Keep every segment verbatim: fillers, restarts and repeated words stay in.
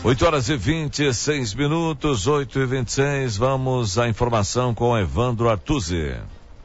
oito horas e vinte e seis minutos, oito e vinte e seis, vamos à informação com Evandro Artuzzi.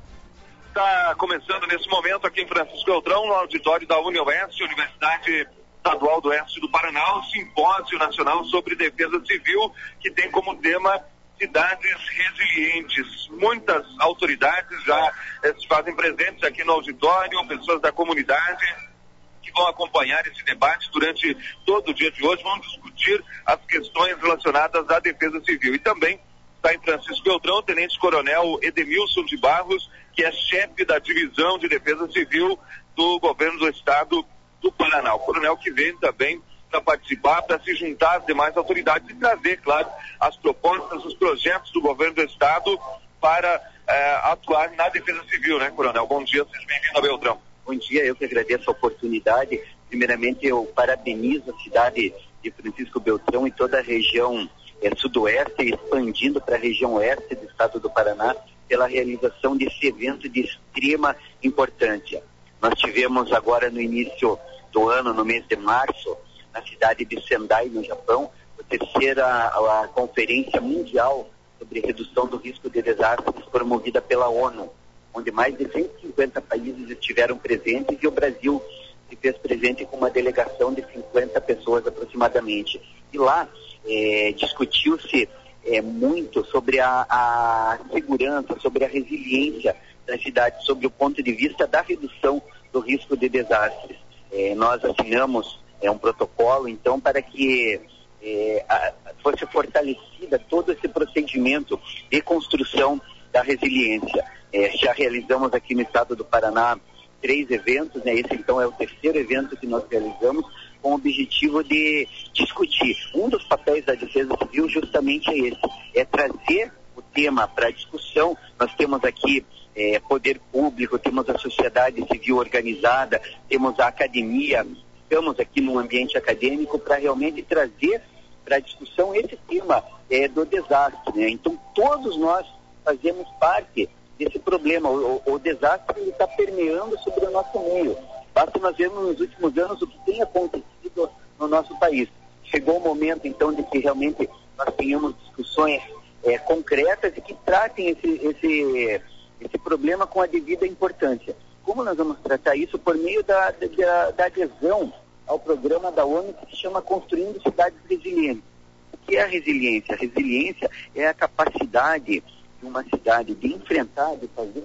Está começando nesse momento aqui em Francisco Beltrão, no auditório da UniOeste, Universidade Estadual do Oeste do Paraná, o Simpósio Nacional sobre Defesa Civil, que tem como tema cidades resilientes. Muitas autoridades já eh, se fazem presentes aqui no auditório, pessoas da comunidade que vão acompanhar esse debate durante todo o dia de hoje, vão discutir as questões relacionadas à defesa civil. E também está em Francisco Beltrão o tenente-coronel Edemilson de Barros, que é chefe da divisão de defesa civil do governo do estado do Paraná. O coronel que vem também para participar, para se juntar às demais autoridades e trazer, claro, as propostas, os projetos do governo do estado para eh, atuar na defesa civil, né, coronel? Bom dia, seja bem-vindo a Beltrão. Bom dia, eu que agradeço a oportunidade. Primeiramente, eu parabenizo a cidade de Francisco Beltrão e toda a região eh, sudoeste, expandindo para a região oeste do estado do Paraná, pela realização desse evento de extrema importância. Nós tivemos agora no início do ano, no mês de março, na cidade de Sendai, no Japão, a terceira a, a conferência mundial sobre redução do risco de desastres promovida pela ONU, onde mais de cento e cinquenta países estiveram presentes e o Brasil se fez presente com uma delegação de cinquenta pessoas aproximadamente. E lá eh, discutiu-se eh, muito sobre a, a segurança, sobre a resiliência da cidade, sobre o ponto de vista da redução do risco de desastres. Eh, nós assinamos é um protocolo, então, para que é, a, fosse fortalecida todo esse procedimento de construção da resiliência. É, já realizamos aqui no estado do Paraná três eventos, né? Esse, então, é o terceiro evento que nós realizamos com o objetivo de discutir. Um dos papéis da Defesa Civil justamente é esse, é trazer o tema para a discussão. Nós temos aqui é, poder público, temos a sociedade civil organizada, temos a academia. Estamos aqui no ambiente acadêmico para realmente trazer para a discussão esse tema é, do desastre, né? Então, todos nós fazemos parte desse problema. O, o, o desastre está permeando sobre o nosso meio. Basta nós vermos nos últimos anos o que tem acontecido no nosso país. Chegou o momento, então, de que realmente nós tenhamos discussões é, concretas e que tratem esse, esse, esse problema com a devida importância. Como nós vamos tratar isso? Por meio da, da, da adesão ao programa da ONU que se chama Construindo Cidades Resilientes. O que é a resiliência? A resiliência é a capacidade de uma cidade de enfrentar, de fazer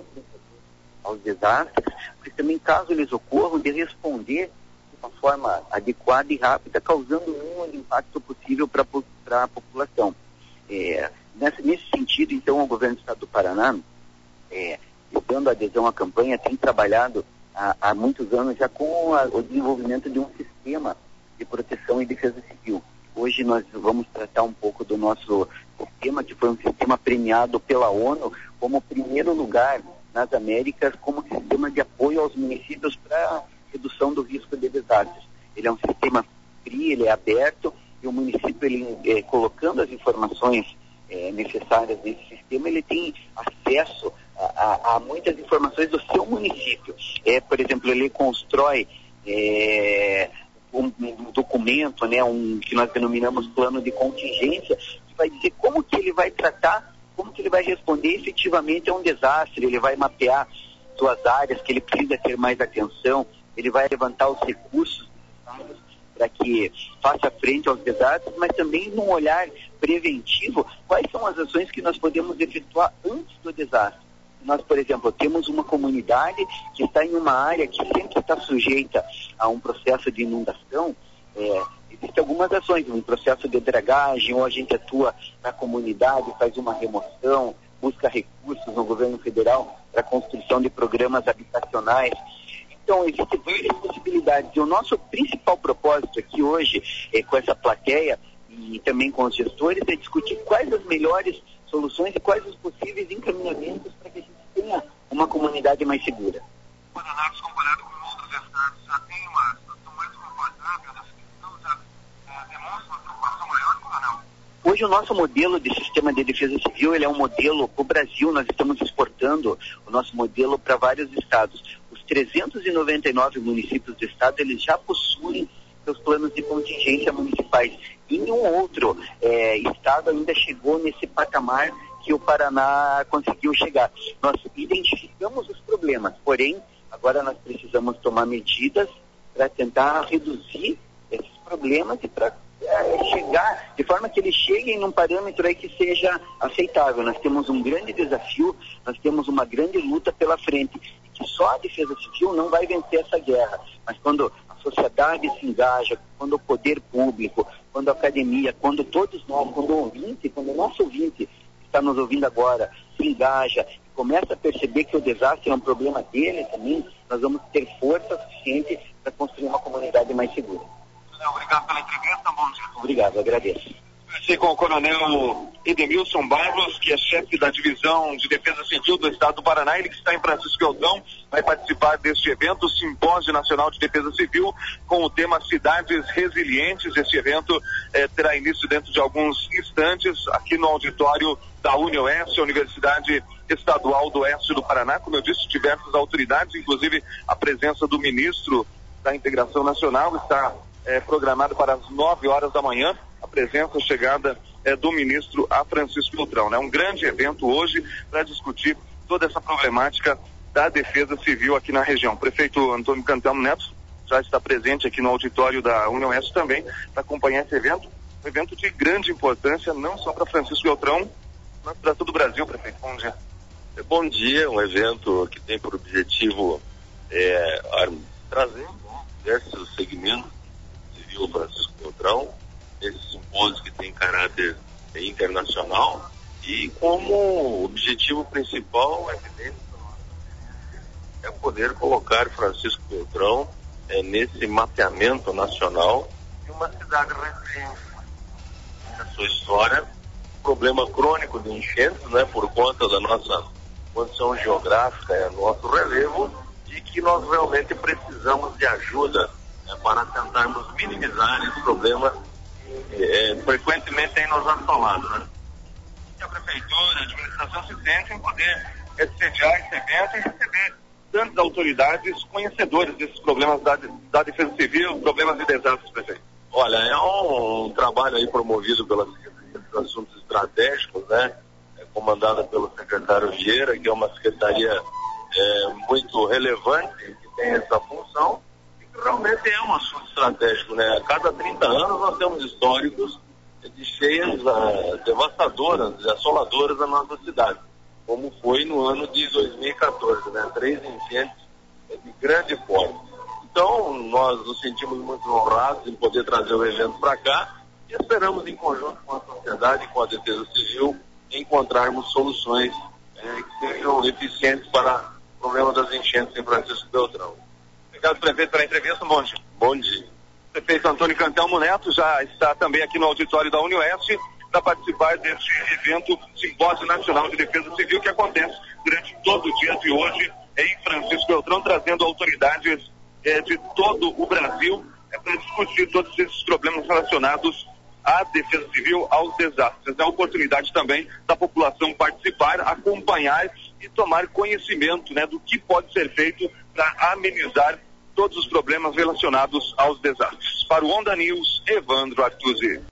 aos desastres, mas também, caso eles ocorram, de responder de uma forma adequada e rápida, causando o mínimo impacto possível para a população. É, nesse, nesse sentido, então, o governo do estado do Paraná, é, dando adesão à campanha, tem trabalhado há, há muitos anos já com a, o desenvolvimento de um sistema de proteção e defesa civil. Hoje nós vamos tratar um pouco do nosso sistema, que foi um sistema premiado pela ONU como primeiro lugar nas Américas como sistema de apoio aos municípios para redução do risco de desastres. Ele é um sistema free, ele é aberto, e o município, ele, é, colocando as informações é, necessárias nesse sistema, ele tem acesso a, a, a muitas informações do seu município. É, por exemplo, ele constrói é, um, um documento, né, um, que nós denominamos plano de contingência, que vai dizer como que ele vai tratar, como que ele vai responder efetivamente a um desastre. Ele vai mapear suas áreas que ele precisa ter mais atenção, ele vai levantar os recursos para que faça frente aos desastres, mas também num olhar preventivo, quais são as ações que nós podemos efetuar antes do desastre. Nós, por exemplo, temos uma comunidade que está em uma área que sempre está sujeita a um processo de inundação. É, existem algumas ações, um processo de dragagem, ou a gente atua na comunidade, faz uma remoção, busca recursos no governo federal para a construção de programas habitacionais. Então, existem várias possibilidades. E o nosso principal propósito aqui hoje, é, com essa plateia e também com os gestores, é discutir quais as melhores soluções e quais os possíveis encaminhamentos para que a gente tenha uma comunidade mais segura. O Paraná, comparado com outros estados, já tem uma situação mais confortável, a definição já é, demonstra uma preocupação maior ou não? Hoje o nosso modelo de sistema de defesa civil, ele é um modelo para o Brasil. Nós estamos exportando o nosso modelo para vários estados. Os trezentos e noventa e nove municípios do estado, eles já possuem seus planos de contingência municipais. E nenhum outro é, estado ainda chegou nesse patamar que o Paraná conseguiu chegar. Nós identificamos os problemas, porém, agora nós precisamos tomar medidas para tentar reduzir esses problemas e para é, chegar, de forma que eles cheguem num parâmetro aí que seja aceitável. Nós temos um grande desafio, nós temos uma grande luta pela frente, que só a Defesa Civil não vai vencer essa guerra, mas quando a sociedade se engaja, quando o poder público, quando a academia, quando todos nós, quando o ouvinte, quando o nosso ouvinte está nos ouvindo agora, se engaja e começa a perceber que o desastre é um problema dele também, nós vamos ter força suficiente para construir uma comunidade mais segura. Obrigado pela entrevista, bom dia. Obrigado, agradeço. Conversei com o coronel Edemilson Barros, que é chefe da divisão de defesa civil do estado do Paraná, ele que está em Francisco Beltrão, vai participar deste evento, o Simpósio Nacional de Defesa Civil, com o tema Cidades Resilientes. Este evento eh, terá início dentro de alguns instantes, aqui no auditório da UniOeste, a Universidade Estadual do Oeste do Paraná. Como eu disse, diversas autoridades, inclusive a presença do ministro da Integração Nacional está eh, programada para as nove horas da manhã. A presença, a chegada é, do ministro a Francisco Beltrão, né? Um grande evento hoje para discutir toda essa problemática da defesa civil aqui na região. O prefeito Antônio Cantelmo Neto já está presente aqui no auditório da UniOeste também para acompanhar esse evento. Um evento de grande importância, não só para Francisco Beltrão, mas para todo o Brasil, prefeito. Bom dia. Bom dia, um evento que tem por objetivo é, trazer diversos segmentos civil Francisco Beltrão, esse simpósio que tem caráter internacional e como objetivo principal, é evidente, é poder colocar Francisco Beltrão é, nesse mapeamento nacional de uma cidade resiliente. A sua história, problema crônico de enchentes, né, por conta da nossa condição geográfica, é, nosso relevo, e que nós realmente precisamos de ajuda né, para tentarmos minimizar esse problema É, frequentemente tem nos assolado, né? A prefeitura, a administração se sente em poder sediar esse evento e receber tantas autoridades conhecedores desses problemas da, da defesa civil, problemas de desastres, prefeito. Olha, é um, um trabalho aí promovido pela Secretaria de Assuntos Estratégicos, né? É comandada pelo secretário Vieira, que é uma secretaria é, muito relevante, que tem essa função. Realmente é um assunto estratégico, né? A cada trinta anos nós temos históricos de cheias uh, devastadoras, assoladoras da nossa cidade, como foi no ano de dois mil e quatorze, né? Três enchentes de grande porte. Então, nós nos sentimos muito honrados em poder trazer o evento para cá e esperamos, em conjunto com a sociedade e com a Defesa Civil, encontrarmos soluções eh, que sejam eficientes para o problema das enchentes em Francisco Beltrão. Obrigado, prefeito, pela entrevista. Bom dia. Bom dia. O prefeito Antônio Cantelmo Neto já está também aqui no auditório da UniOeste para participar deste evento Simpósio Nacional de Defesa Civil que acontece durante todo o dia de hoje em Francisco Beltrão, trazendo autoridades eh, de todo o Brasil eh, para discutir todos esses problemas relacionados à defesa civil, aos desastres. É a oportunidade também da população participar, acompanhar e tomar conhecimento, né, do que pode ser feito para amenizar todos os problemas relacionados aos desastres. Para o Onda News, Evandro Artuzzi.